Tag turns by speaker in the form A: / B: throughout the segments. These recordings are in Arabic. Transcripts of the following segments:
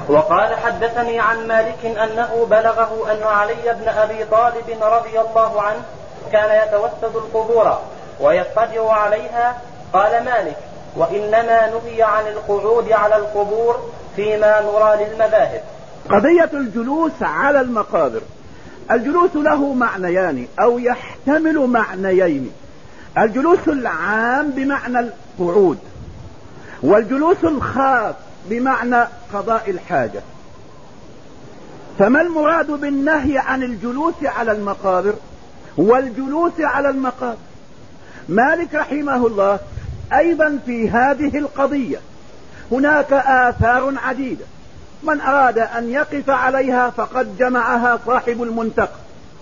A: وقال حدثني عن مالك أنه بلغه أن علي بن أبي طالب رضي الله عنه كان يتوسد القبور ويضطجع عليها. قال مالك: وإنما نهي عن القعود على القبور فيما نرى للمذاهب.
B: قضية الجلوس على المقابر، الجلوس له معنيان أو يحتمل معنيين: الجلوس العام بمعنى القعود، والجلوس الخاص بمعنى قضاء الحاجة. فما المراد بالنهي عن الجلوس على المقابر والجلوس على المقابر؟ مالك رحمه الله أيضا في هذه القضية هناك آثار عديدة، من أراد أن يقف عليها فقد جمعها صاحب المنتقى،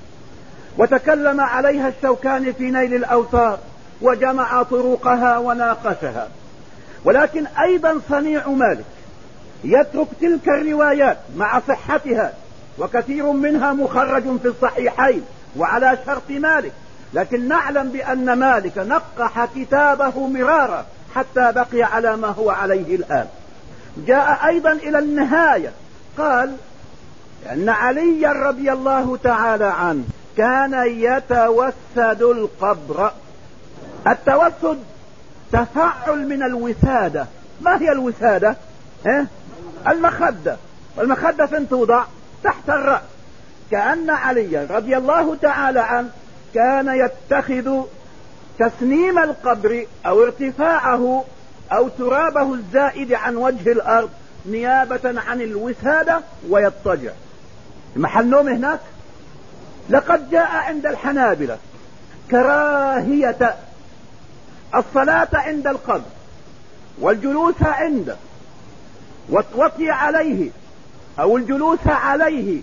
B: وتكلم عليها الشوكاني في نيل الأوطار وجمع طرقها وناقشها. ولكن أيضا صنيع مالك يترك تلك الروايات مع صحتها، وكثير منها مخرج في الصحيحين وعلى شرط مالك، لكن نعلم بأن مالك نقح كتابه مرارا حتى بقي على ما هو عليه الآن. جاء أيضا إلى النهاية قال أن علي رضي الله تعالى عنه كان يتوسد القبر. التوسد تفعل من الوسادة. ما هي الوسادة؟ المخدة، والمخدة فين توضع؟ تحت الرأس. كأن علي رضي الله تعالى عنه كان يتخذ تسنيم القبر أو ارتفاعه أو ترابه الزائد عن وجه الأرض نيابة عن الوسادة ويضطجع. محل نوم هناك. لقد جاء عند الحنابلة كراهية الصلاة عند القبر والجلوس عنده والوطي عليه أو الجلوس عليه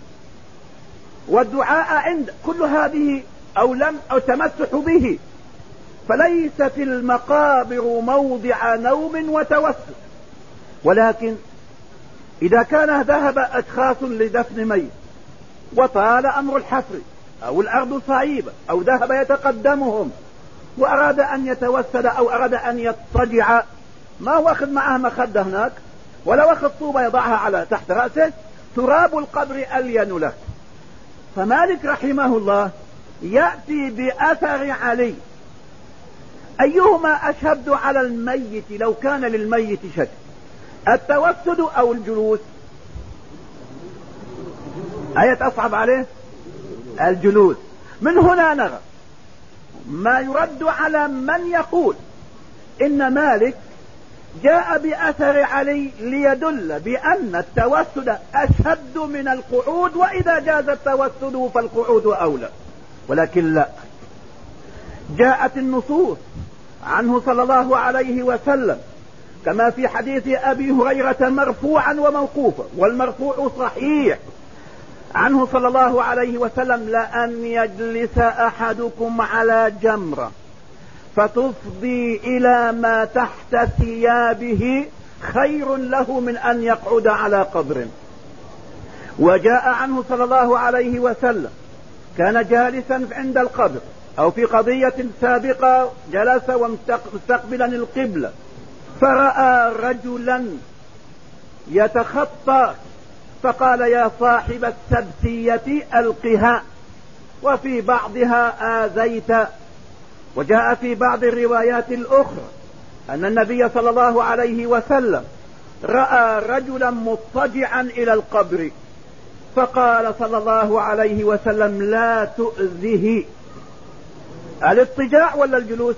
B: والدعاء عنده، كل هذه أو تمسح به، فليست المقابر موضع نوم وتوسل. ولكن إذا كان ذهب أشخاص لدفن ميت وطال أمر الحفر أو الأرض صعيبة أو ذهب يتقدمهم وأراد أن يتوسل أو أراد أن يضطجع، ما هو أخذ معه مخدة هناك ولا أخذ طوبة يضعها على تحت رأسه، تراب القبر ألين له. فمالك رحمه الله يأتي بأثر علي، أيهما أشد على الميت لو كان للميت شك، التوسد أو الجلوس؟ آية أصعب عليه الجلوس. من هنا نرى ما يرد على من يقول إن مالك جاء بأثر علي ليدل بأن التوسد أشد من القعود، وإذا جاز التوسد فالقعود أولى. ولكن لا، جاءت النصوص عنه صلى الله عليه وسلم كما في حديث أبي هريرة مرفوعا وموقوفا، والمرفوع صحيح عنه صلى الله عليه وسلم: لأن يجلس أحدكم على جمرة فتفضي إلى ما تحت ثيابه خير له من أن يقعد على قبر. وجاء عنه صلى الله عليه وسلم كان جالسا عند القبر أو في قضية سابقة جلس مستقبلا القبلة، فرأى رجلا يتخطى فقال: يا صاحب السبسية ألقها، وفي بعضها آذيت. وجاء في بعض الروايات الأخرى أن النبي صلى الله عليه وسلم رأى رجلا مضطجعا إلى القبر فقال صلى الله عليه وسلم: لا تؤذه. الاضطجاع ولا الجلوس؟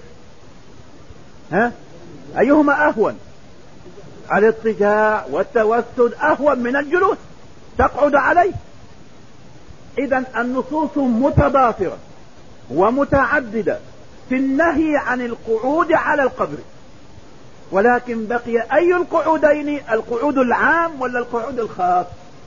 B: أيهما أهون؟ الاضطجاع والتوسد أهون من الجلوس، تقعد عليه. إذن النصوص متضافرة ومتعددة في النهي عن القعود على القبر، ولكن بقي أي القعودين، القعود العام ولا القعود الخاص؟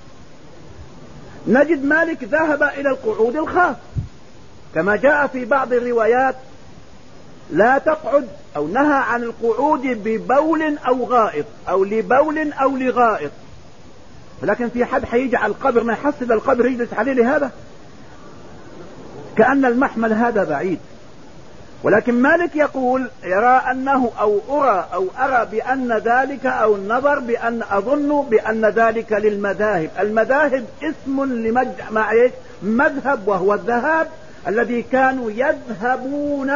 B: نجد مالك ذهب إلى القعود الخاص كما جاء في بعض الروايات: لا تقعد أو نهى عن القعود ببول أو غائط أو لبول أو لغائط. ولكن في حد حيجعل القبر ما يحصل القبر يجلس عليه لهذا؟ كأن المحمل هذا بعيد. ولكن مالك يقول يرى أنه أو أرى بأن ذلك أو النظر بأن أظن بأن ذلك للمذاهب. المذاهب اسم لمجمع مذهب، وهو الذهاب الذي كانوا يذهبون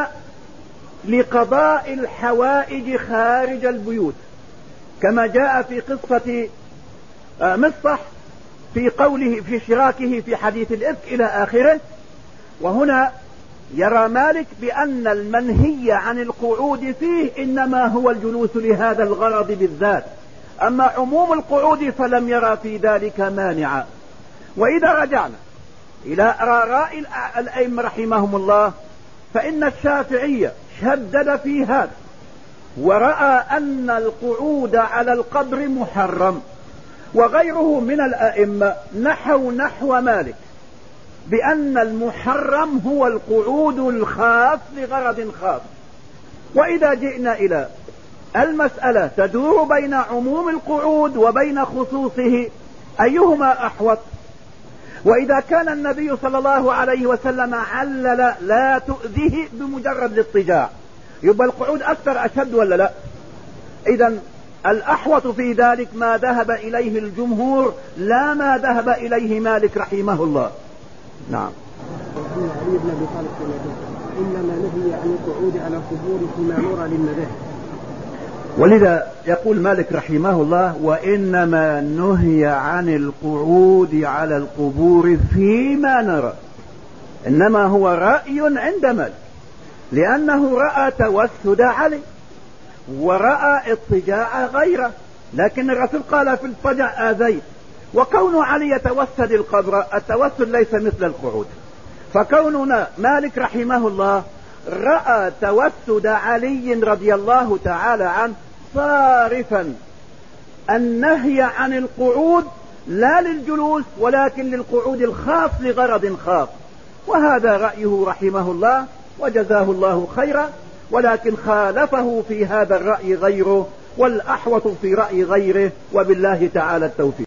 B: لقضاء الحوائج خارج البيوت، كما جاء في قصة مصطح في قوله في شراكه في حديث الإفك إلى آخره. وهنا يرى مالك بأن المنهي عن القعود فيه إنما هو الجلوس لهذا الغرض بالذات، أما عموم القعود فلم يرى في ذلك مانعا. وإذا رجعنا إلى آراء الأئمة رحمهم الله، فإن الشافعية شدد في هذا ورأى أن القعود على القبر محرم، وغيره من الأئمة نحو مالك بأن المحرم هو القعود الخاص لغرض خاص. وإذا جئنا إلى المسألة تدور بين عموم القعود وبين خصوصه، أيهما أحوط؟ وإذا كان النبي صلى الله عليه وسلم علل لا تؤذيه بمجرد الاضطجاع، يبقى القعود أكثر أشد ولا لا؟ إذن الأحوط في ذلك ما ذهب إليه الجمهور لا ما ذهب إليه مالك رحمه الله. نعم.
C: علي بن أبي طالب إنما نهي عن القعود على القبور فيما نرى للمذاهب.
B: ولذا يقول مالك رحمه الله وإنما نهي عن القعود على القبور فيما نرى، إنما هو رأي عند مالك، لأنه رأى توسد علي ورأى اضطجاع غيره، لكن الرسول قال في الاضطجاع آذيت، وكون علي يتوسد القبر التوسد ليس مثل القعود. فكوننا مالك رحمه الله رأى توسد علي رضي الله تعالى عنه صارفا النهي عن القعود لا للجلوس ولكن للقعود الخاص لغرض خاص، وهذا رأيه رحمه الله وجزاه الله خيرا، ولكن خالفه في هذا الرأي غيره، والأحوط في رأي غيره، وبالله تعالى التوفيق.